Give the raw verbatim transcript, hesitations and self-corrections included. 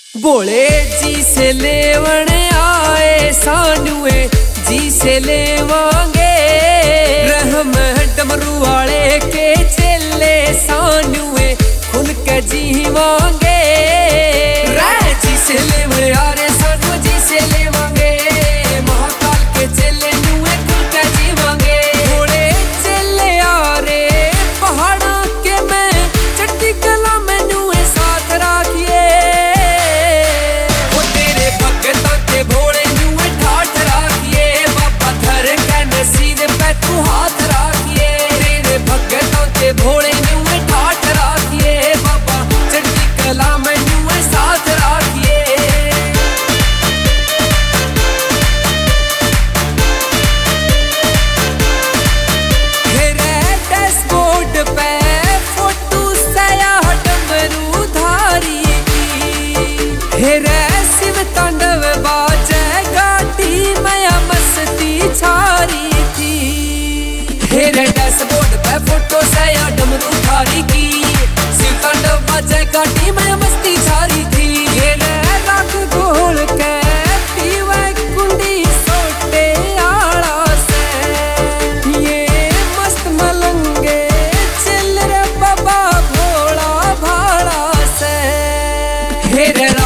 बोले जी से लेवन आए सानुए जी से लेवांगे, रहम डमरू वाले के चेले सानुए खुल के जीवांगे। जी से लेवन आ रे सानु जी से लेवांगे, महाकाल के चेले नुए खुल के जीवांगे। बोले चेले आ रे पहाड़ा के मैं चट्टी कला में नुए साथ राखिए, वो तेरे भगता के भोले नुए ठाठ राखिए। बाबा धर के नसीब पे तू हाथ राखिए, तेरे भगता के भोले नुए ठाठ राखिए। बाबा चट्टी कला में नुए साथ राखिए। डैशबोर्ड पे फोटो सया डमरू धारी की, हेरे शिव तांडव बाजे गाटी मया मस्ती छारी थी। हेरे डैशबोर्ड पे फोटो सया डमरू धारी की, शिव तांडव बाजे गाटी मया मस्ती छारी थी। हेरे राख घोल के पीवे कुंडी सोटे आड़ा से, ये मस्त मलंगे चल रे बाबा भोला भाड़ा से। हेरे